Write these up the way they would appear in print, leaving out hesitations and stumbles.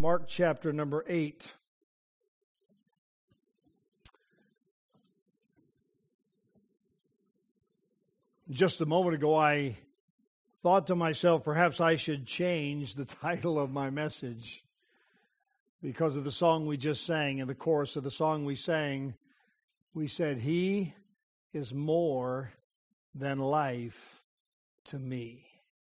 Mark chapter number 8. Just a moment ago, I thought to myself, perhaps I should change the title of my message because of the song we just sang. In the chorus of the song we sang, we said, "He is more than life to me."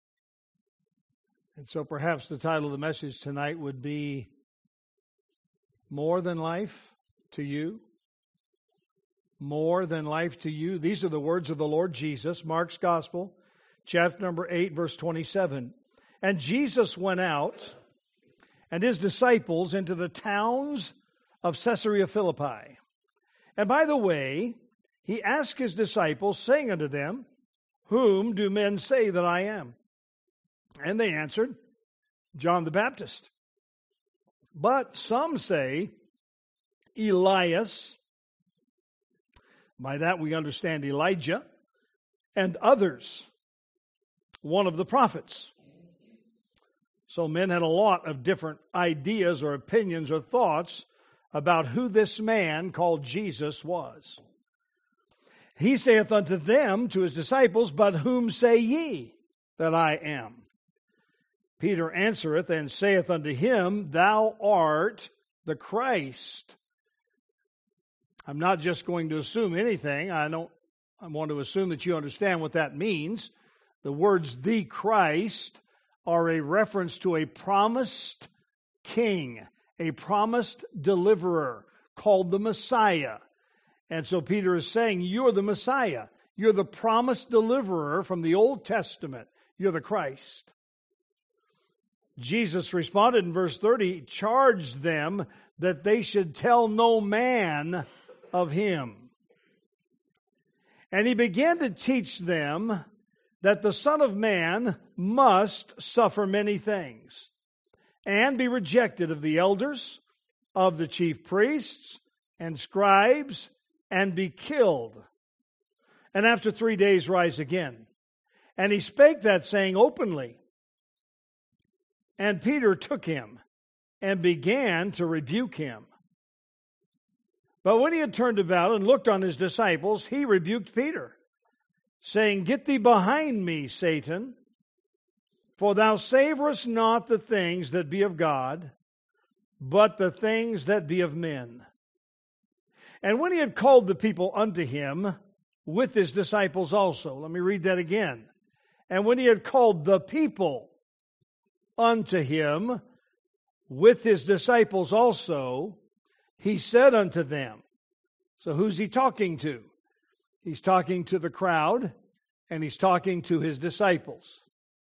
And so perhaps the title of the message tonight would be More Than Life to You. More than life to you. These are the words of the Lord Jesus, Mark's Gospel, chapter number 8, verse 27. And Jesus went out and his disciples into the towns of Caesarea Philippi. And by the way, he asked his disciples, saying unto them, "Whom do men say that I am?" And they answered, "John the Baptist. But some say, Elias." By that we understand Elijah. "And others, one of the prophets." So men had a lot of different ideas or opinions or thoughts about who this man called Jesus was. He saith unto them, to his disciples, "But whom say ye that I am?" Peter answereth and saith unto him, "Thou art the Christ." I'm not just going to assume anything. I want to assume that you understand what that means. The words "the Christ" are a reference to a promised king, a promised deliverer called the Messiah. And so Peter is saying, you're the Messiah. You're the promised deliverer from the Old Testament. You're the Christ. Jesus responded in verse 30, charged them that they should tell no man of him. And he began to teach them that the Son of Man must suffer many things and be rejected of the elders, of the chief priests and scribes, and be killed, and after 3 days rise again. And he spake that saying openly. And Peter took him and began to rebuke him. But when he had turned about and looked on his disciples, he rebuked Peter, saying, "Get thee behind me, Satan, for thou savorest not the things that be of God, but the things that be of men." And when he had called the people unto him with his disciples also, let me read that again. And when he had called the people unto him with his disciples also, he said unto them. So who's he talking to? He's talking to the crowd, and he's talking to his disciples.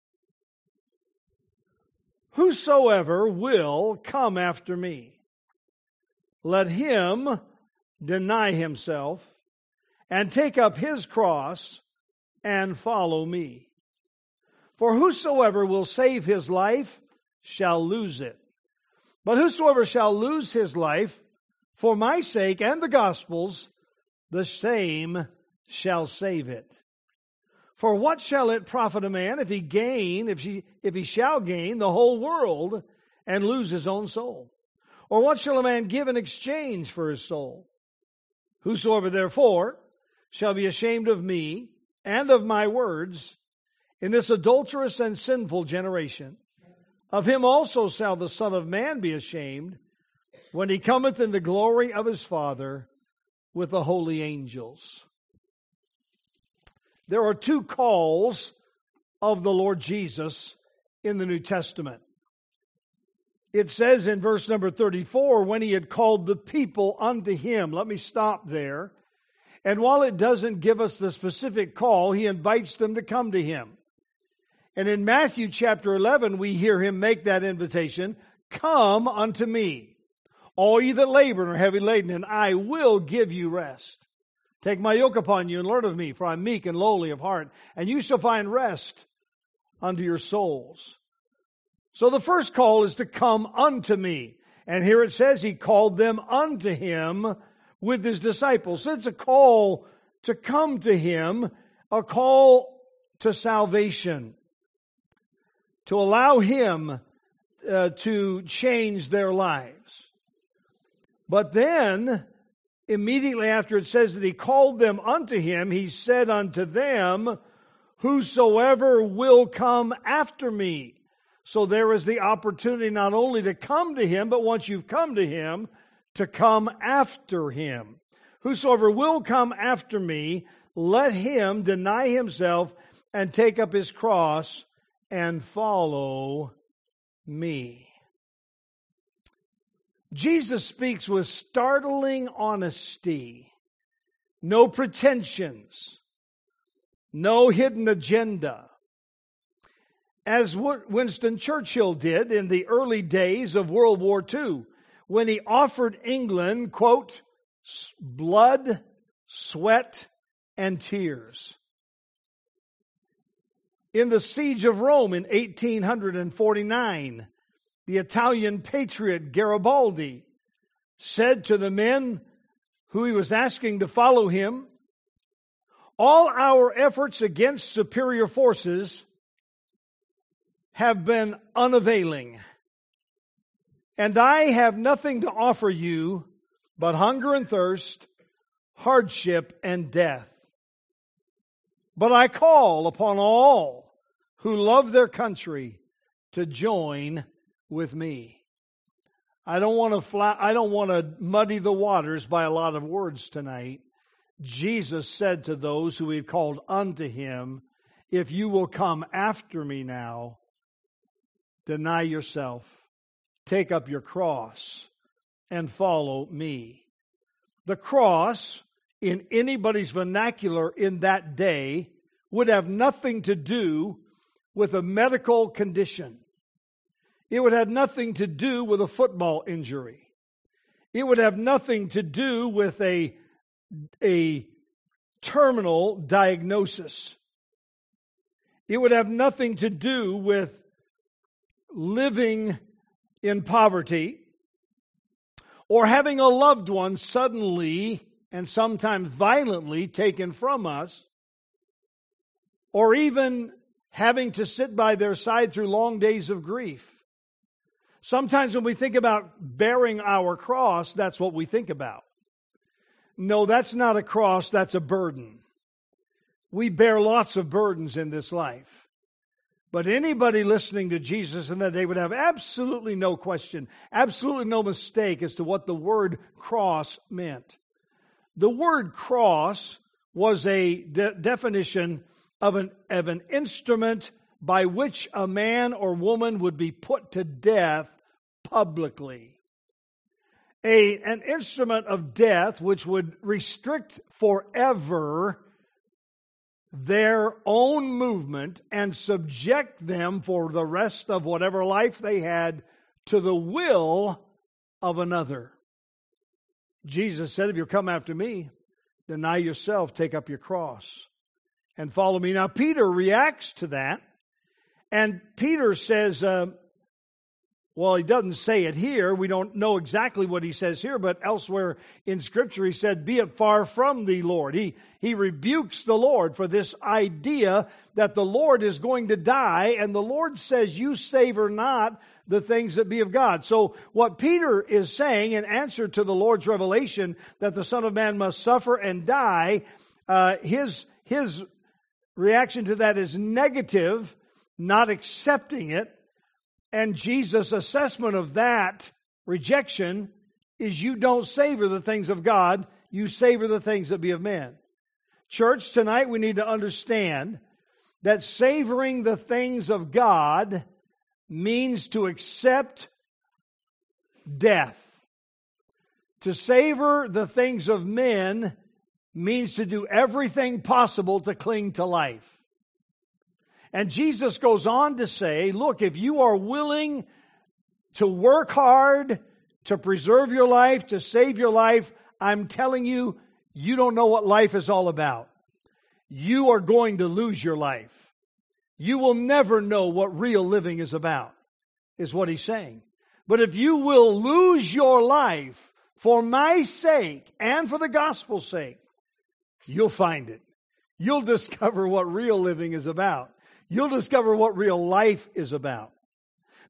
"Whosoever will come after me, let him deny himself and take up his cross and follow me. For whosoever will save his life shall lose it. But whosoever shall lose his life for my sake and the gospel's, the same shall save it. For what shall it profit a man if he shall gain the whole world and lose his own soul? Or what shall a man give in exchange for his soul? Whosoever therefore shall be ashamed of me and of my words in this adulterous and sinful generation, of him also shall the Son of Man be ashamed when he cometh in the glory of his Father with the holy angels." There are two calls of the Lord Jesus in the New Testament. It says in verse number 34, when he had called the people unto him. Let me stop there. And while it doesn't give us the specific call, he invites them to come to him. And in Matthew chapter 11, we hear him make that invitation, "Come unto me, all ye that labor and are heavy laden, and I will give you rest. Take my yoke upon you and learn of me, for I am meek and lowly of heart, and you shall find rest unto your souls." So the first call is to come unto me. And here it says he called them unto him with his disciples. It's a call to come to him, a call to salvation, to allow him to change their lives. But then, immediately after it says that he called them unto him, he said unto them, whosoever will come after me. So there is the opportunity not only to come to him, but once you've come to him, to come after him. Whosoever will come after me, let him deny himself and take up his cross and follow me. Jesus speaks with startling honesty, no pretensions, no hidden agenda. As Winston Churchill did in the early days of World War II, when he offered England, quote, blood, sweat, and tears. In the siege of Rome in 1849, the Italian patriot Garibaldi said to the men who he was asking to follow him, all our efforts against superior forces have been unavailing, and I have nothing to offer you but hunger and thirst, hardship and death. But I call upon all who love their country to join with me. I don't want to muddy the waters by a lot of words tonight. Jesus said to those who he called unto him, if you will come after me now, deny yourself, take up your cross, and follow me. The cross, in anybody's vernacular in that day, would have nothing to do with a medical condition. It would have nothing to do with a football injury. It would have nothing to do with a terminal diagnosis. It would have nothing to do with living in poverty or having a loved one suddenly and sometimes violently taken from us, or even having to sit by their side through long days of grief. Sometimes when we think about bearing our cross, that's what we think about. No, that's not a cross, that's a burden. We bear lots of burdens in this life. But anybody listening to Jesus in that day would have absolutely no question, absolutely no mistake as to what the word cross meant. The word cross was a definition of an instrument by which a man or woman would be put to death publicly. An instrument of death which would restrict forever their own movement and subject them for the rest of whatever life they had to the will of another. Jesus said, if you'll come after me, deny yourself, take up your cross, and follow me. Now, Peter reacts to that, and Peter says, well, he doesn't say it here. We don't know exactly what he says here, but elsewhere in Scripture he said, be it far from thee, Lord. He rebukes the Lord for this idea that the Lord is going to die, and the Lord says, you savor not the things that be of God. So what Peter is saying in answer to the Lord's revelation that the Son of Man must suffer and die, his reaction to that is negative, not accepting it. And Jesus' assessment of that rejection is you don't savor the things of God, you savor the things that be of men. Church, tonight we need to understand that savoring the things of God means to accept death. To savor the things of men means to do everything possible to cling to life. And Jesus goes on to say, look, if you are willing to work hard, to preserve your life, to save your life, I'm telling you, you don't know what life is all about. You are going to lose your life. You will never know what real living is about, is what he's saying. But if you will lose your life for my sake and for the gospel's sake, you'll find it. You'll discover what real living is about. You'll discover what real life is about.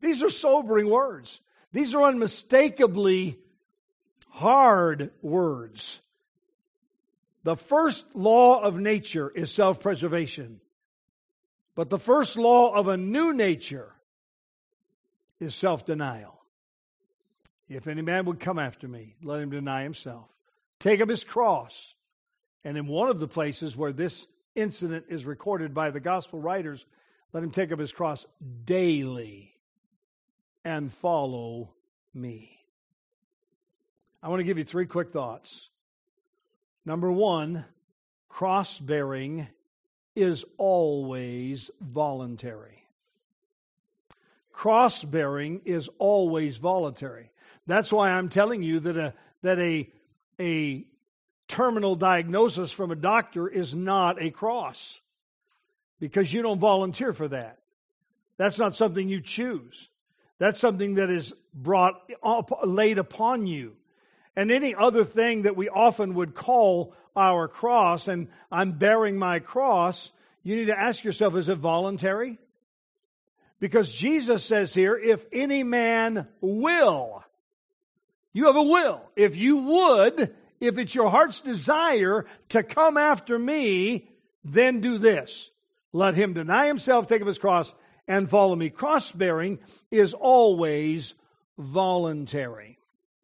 These are sobering words. These are unmistakably hard words. The first law of nature is self-preservation. But the first law of a new nature is self-denial. If any man would come after me, let him deny himself. Take up his cross. And in one of the places where this incident is recorded by the gospel writers, let him take up his cross daily and follow me. I want to give you 3 quick thoughts. Number 1, cross-bearing is always voluntary. Cross-bearing is always voluntary. That's why I'm telling you that a terminal diagnosis from a doctor is not a cross, because you don't volunteer for that. That's not something you choose. That's something that is laid upon you. And any other thing that we often would call our cross, and I'm bearing my cross, you need to ask yourself, is it voluntary? Because Jesus says here, if any man will, you have a will. If you would, if it's your heart's desire to come after me, then do this. Let him deny himself, take up his cross, and follow me. Cross-bearing is always voluntary.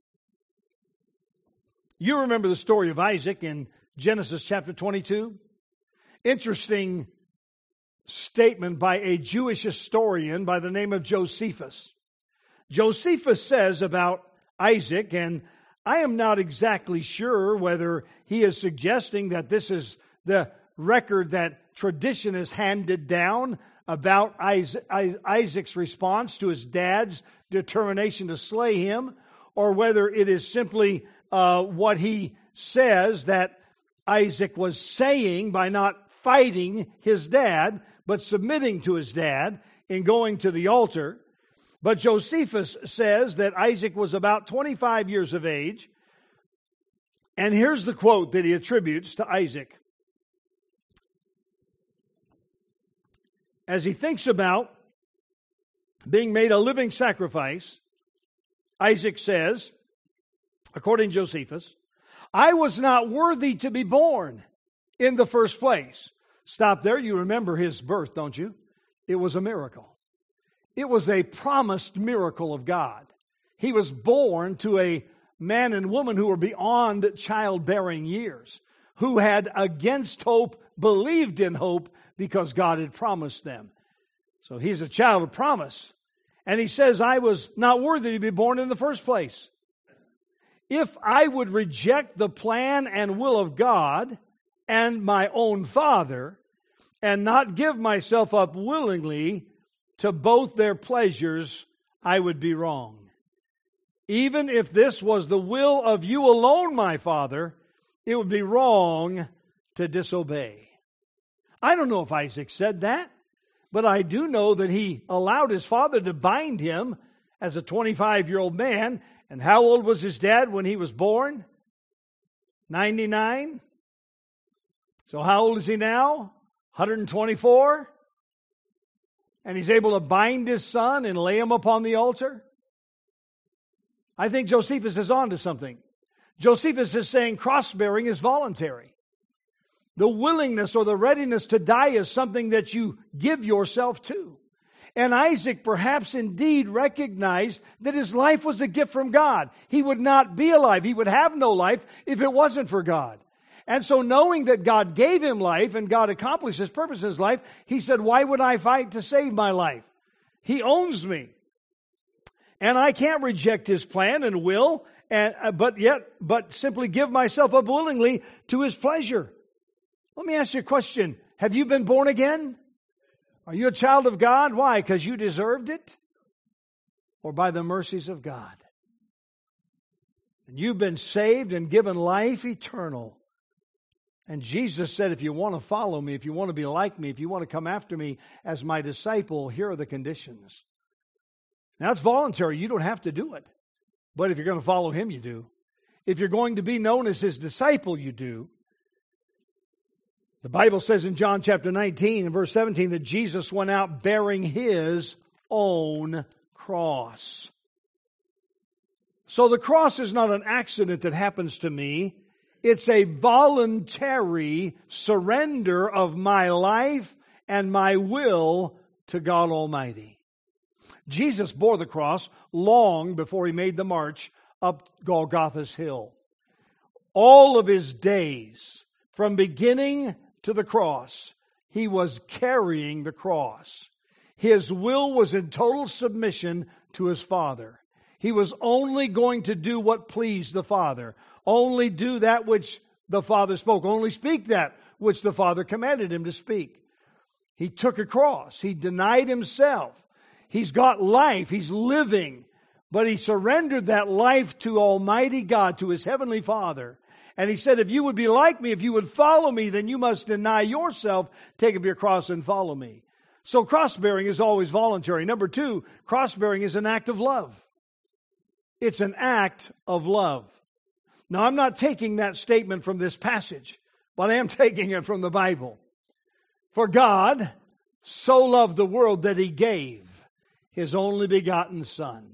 You remember the story of Isaac in Genesis chapter 22? Interesting statement by a Jewish historian by the name of Josephus. Josephus says about Isaac, and I am not exactly sure whether he is suggesting that this is the record that tradition has handed down about Isaac's response to his dad's determination to slay him, or whether it is simply what he says that Isaac was saying by not fighting his dad, but submitting to his dad in going to the altar. But Josephus says that Isaac was about 25 years of age. And here's the quote that he attributes to Isaac. As he thinks about being made a living sacrifice, Isaac says, according to Josephus, I was not worthy to be born in the first place. Stop there. You remember his birth, don't you? It was a miracle. It was a promised miracle of God. He was born to a man and woman who were beyond childbearing years, who had against hope believed in hope because God had promised them. So he's a child of promise. And he says, I was not worthy to be born in the first place. If I would reject the plan and will of God and my own father and not give myself up willingly to both their pleasures, I would be wrong. Even if this was the will of you alone, my father, it would be wrong to disobey. I don't know if Isaac said that, but I do know that he allowed his father to bind him as a 25-year-old man. And how old was his dad when he was born? 99. So how old is he now? 124. And he's able to bind his son and lay him upon the altar? I think Josephus is on to something. Josephus is saying cross-bearing is voluntary. The willingness or the readiness to die is something that you give yourself to. And Isaac perhaps indeed recognized that his life was a gift from God. He would not be alive. He would have no life if it wasn't for God. And so knowing that God gave him life and God accomplished his purpose in his life, he said, why would I fight to save my life? He owns me. And I can't reject his plan and will, but simply give myself up willingly to his pleasure. Let me ask you a question. Have you been born again? Are you a child of God? Why? Because you deserved it? Or by the mercies of God? And you've been saved and given life eternal. And Jesus said, if you want to follow me, if you want to be like me, if you want to come after me as my disciple, here are the conditions. Now, it's voluntary. You don't have to do it. But if you're going to follow him, you do. If you're going to be known as his disciple, you do. The Bible says in John chapter 19 and verse 17 that Jesus went out bearing his own cross. So the cross is not an accident that happens to me. It's a voluntary surrender of my life and my will to God Almighty. Jesus bore the cross long before he made the march up Golgotha's hill. All of his days, from beginning to the cross, he was carrying the cross. His will was in total submission to his Father. He was only going to do what pleased the Father. Only do that which the Father spoke. Only speak that which the Father commanded him to speak. He took a cross. He denied himself. He's got life. He's living. But he surrendered that life to Almighty God, to his Heavenly Father. And he said, if you would be like me, if you would follow me, then you must deny yourself, take up your cross and follow me. So cross-bearing is always voluntary. Number two, cross-bearing is an act of love. It's an act of love. Now, I'm not taking that statement from this passage, but I am taking it from the Bible. For God so loved the world that he gave his only begotten Son.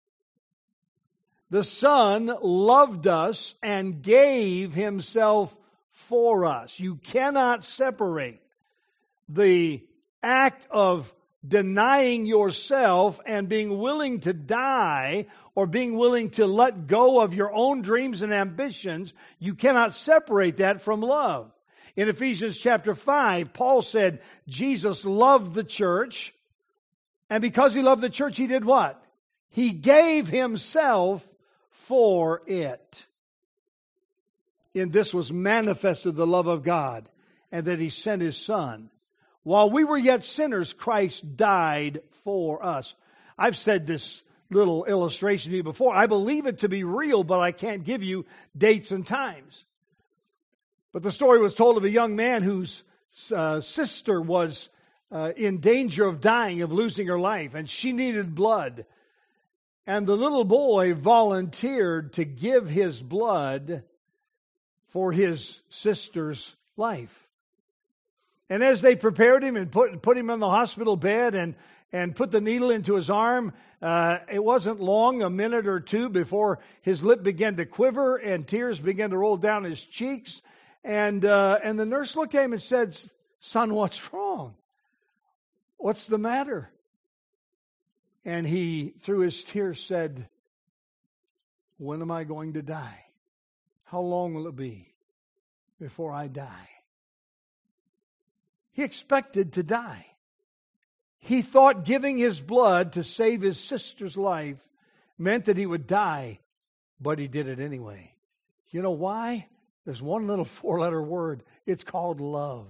The Son loved us and gave himself for us. You cannot separate the act of denying yourself and being willing to die or being willing to let go of your own dreams and ambitions. You cannot separate that from love. In Ephesians chapter 5, Paul said Jesus loved the church, and because he loved the church, he did what? He gave himself for it. In this was manifested the love of God, and that he sent his Son. While we were yet sinners, Christ died for us. I've said this little illustration to you before. I believe it to be real, but I can't give you dates and times. But the story was told of a young man whose sister was in danger of dying, of losing her life, and she needed blood. And the little boy volunteered to give his blood for his sister's life. And as they prepared him and put him on the hospital bed and put the needle into his arm, it wasn't long, a minute or two, before his lip began to quiver and tears began to roll down his cheeks. And the nurse looked at him and said, "Son, what's wrong? What's the matter?" And he, through his tears, said, "When am I going to die? How long will it be before I die?" He expected to die. He thought giving his blood to save his sister's life meant that he would die, but he did it anyway. You know why? There's one little four-letter word. It's called love.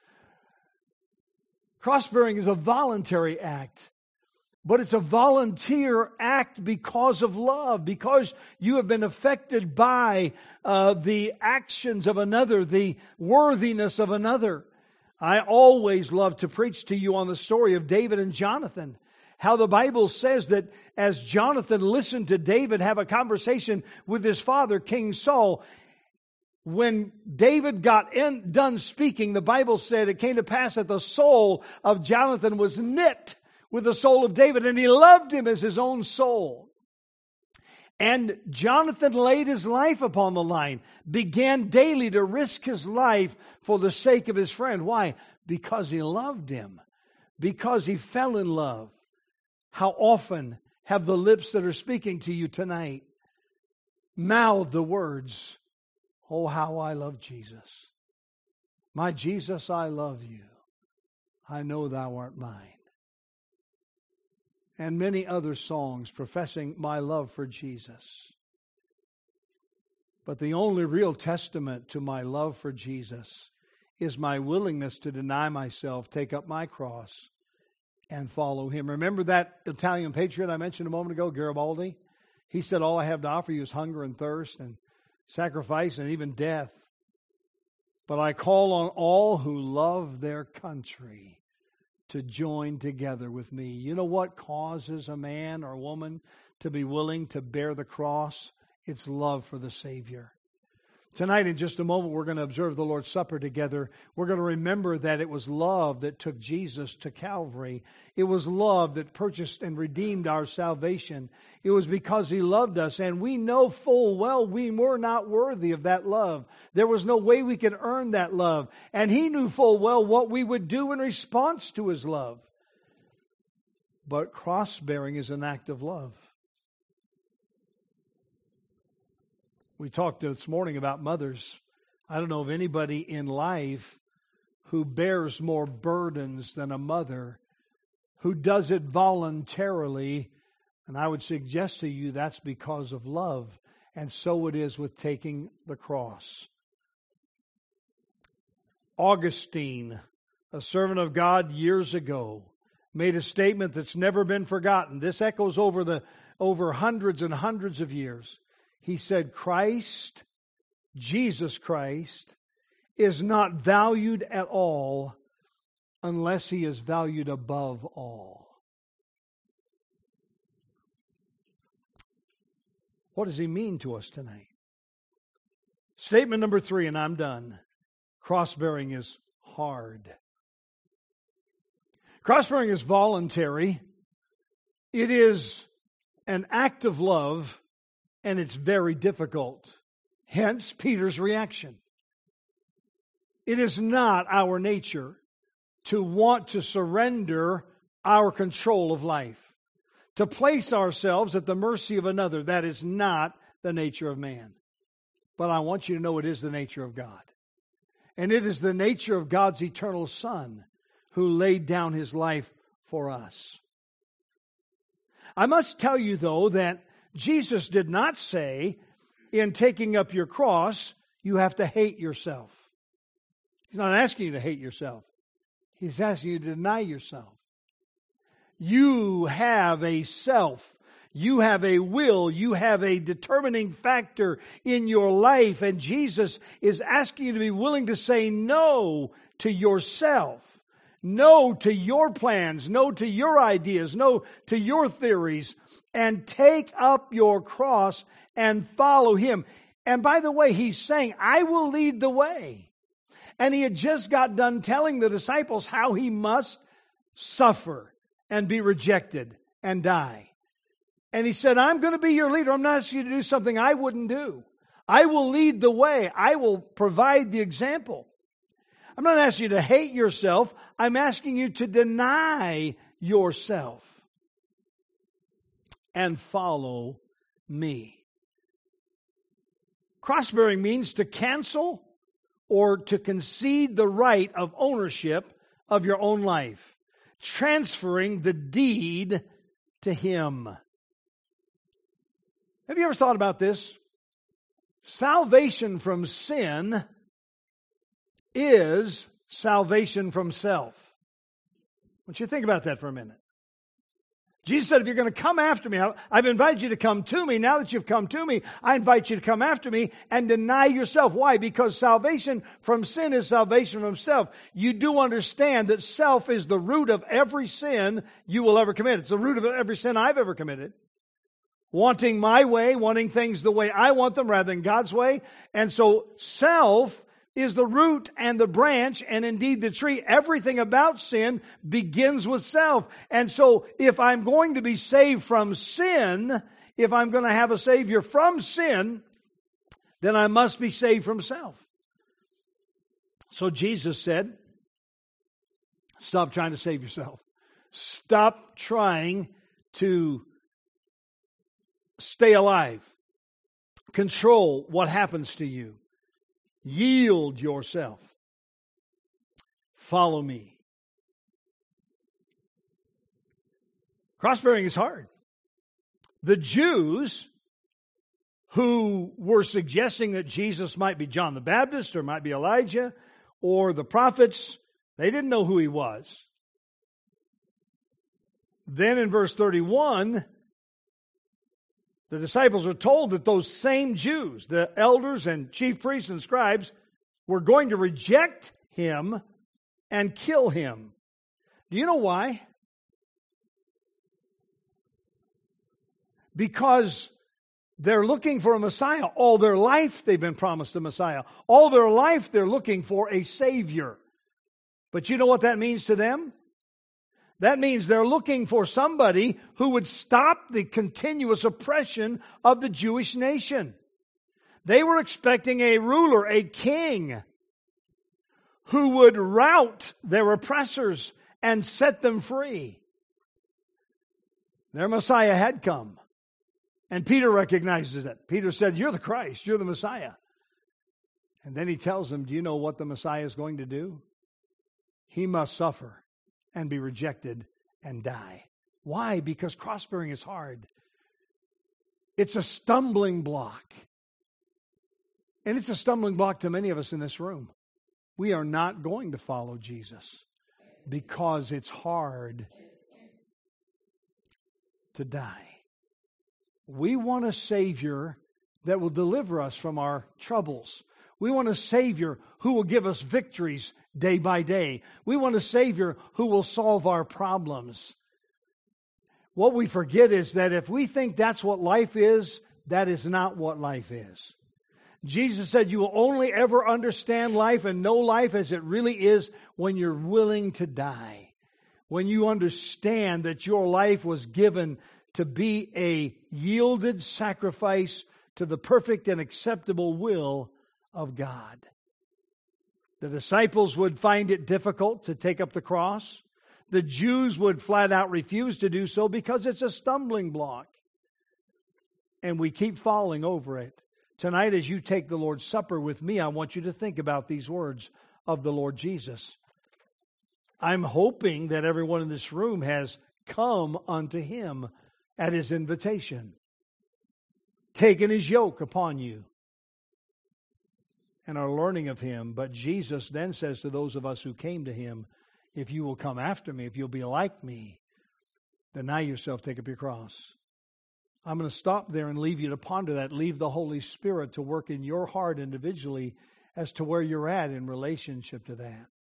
Cross-bearing is a voluntary act, but it's a volunteer act because of love, because you have been affected by the actions of another, the worthiness of another. I always love to preach to you on the story of David and Jonathan. How the Bible says that as Jonathan listened to David have a conversation with his father, King Saul, when David got done speaking, the Bible said it came to pass that the soul of Jonathan was knit with the soul of David, and he loved him as his own soul. And Jonathan laid his life upon the line, began daily to risk his life for the sake of his friend. Why? Because he loved him, because he fell in love. How often have the lips that are speaking to you tonight mouthed the words, "Oh, how I love Jesus. My Jesus, I love you. I know thou art mine." And many other songs professing my love for Jesus. But the only real testament to my love for Jesus is my willingness to deny myself, take up my cross, and follow him. Remember that Italian patriot I mentioned a moment ago, Garibaldi? He said, "All I have to offer you is hunger and thirst and sacrifice and even death. But I call on all who love their country to join together with me." You know what causes a man or woman to be willing to bear the cross? It's love for the Savior. Tonight, in just a moment, we're going to observe the Lord's Supper together. We're going to remember that it was love that took Jesus to Calvary. It was love that purchased and redeemed our salvation. It was because He loved us, and we know full well we were not worthy of that love. There was no way we could earn that love, and He knew full well what we would do in response to His love. But cross-bearing is an act of love. We talked this morning about mothers. I don't know of anybody in life who bears more burdens than a mother, who does it voluntarily. And I would suggest to you that's because of love. And so it is with taking the cross. Augustine, a servant of God years ago, made a statement that's never been forgotten. This echoes over hundreds and hundreds of years. He said, Christ, Jesus Christ, is not valued at all unless He is valued above all. What does He mean to us tonight? Statement number 3, and I'm done. Cross-bearing is hard. Cross-bearing is voluntary. It is an act of love. And it's very difficult. Hence Peter's reaction. It is not our nature to want to surrender our control of life, to place ourselves at the mercy of another. That is not the nature of man. But I want you to know it is the nature of God. And it is the nature of God's eternal Son who laid down His life for us. I must tell you, though, that Jesus did not say, in taking up your cross, you have to hate yourself. He's not asking you to hate yourself. He's asking you to deny yourself. You have a self. You have a will. You have a determining factor in your life. And Jesus is asking you to be willing to say no to yourself. No to your plans. No to your ideas. No to your theories. And take up your cross and follow Him. And by the way, He's saying, I will lead the way. And He had just got done telling the disciples how He must suffer and be rejected and die. And He said, I'm going to be your leader. I'm not asking you to do something I wouldn't do. I will lead the way. I will provide the example. I'm not asking you to hate yourself. I'm asking you to deny yourself and follow me. Cross-bearing means to cancel or to concede the right of ownership of your own life, transferring the deed to Him. Have you ever thought about this? Salvation from sin is salvation from self. I want you to think about that for a minute. Jesus said, if you're going to come after me, I've invited you to come to me. Now that you've come to me, I invite you to come after me and deny yourself. Why? Because salvation from sin is salvation from self. You do understand that self is the root of every sin you will ever commit. It's the root of every sin I've ever committed. Wanting my way, wanting things the way I want them rather than God's way. And so self is the root and the branch and indeed the tree. Everything about sin begins with self. And so if I'm going to be saved from sin, if I'm going to have a Savior from sin, then I must be saved from self. So Jesus said, stop trying to save yourself. Stop trying to stay alive. Control what happens to you. Yield yourself. Follow me. Cross-bearing is hard. The Jews who were suggesting that Jesus might be John the Baptist or might be Elijah or the prophets, they didn't know who He was. Then in verse 31, the disciples are told that those same Jews, the elders and chief priests and scribes, were going to reject Him and kill Him. Do you know why? Because They're looking for a Messiah. All their life they've been promised a Messiah. All their life they're looking for a Savior. But you know what that means to them? That means they're looking for somebody who would stop the continuous oppression of the Jewish nation. They were expecting a ruler, a king, who would rout their oppressors and set them free. Their Messiah had come. And Peter recognizes it. Peter said, "You're the Christ, you're the Messiah." And then he tells them, do you know what the Messiah is going to do? He must suffer and be rejected and die. Why? Because cross-bearing is hard. It's a stumbling block. And it's a stumbling block to many of us in this room. We are not going to follow Jesus because it's hard to die. We want a Savior that will deliver us from our troubles. We want a Savior who will give us victories day by day. We want a Savior who will solve our problems. What we forget is that if we think that's what life is, that is not what life is. Jesus said you will only ever understand life and know life as it really is when you're willing to die. When you understand that your life was given to be a yielded sacrifice to the perfect and acceptable will of God. The disciples would find it difficult to take up the cross. The Jews would flat out refuse to do so because it's a stumbling block. And we keep falling over it. Tonight, as you take the Lord's Supper with me, I want you to think about these words of the Lord Jesus. I'm hoping that everyone in this room has come unto Him at His invitation, taken His yoke upon you, and are learning of Him. But Jesus then says to those of us who came to Him, if you will come after me, if you'll be like me, deny yourself, take up your cross. I'm going to stop there and leave you to ponder that. Leave the Holy Spirit to work in your heart individually as to where you're at in relationship to that.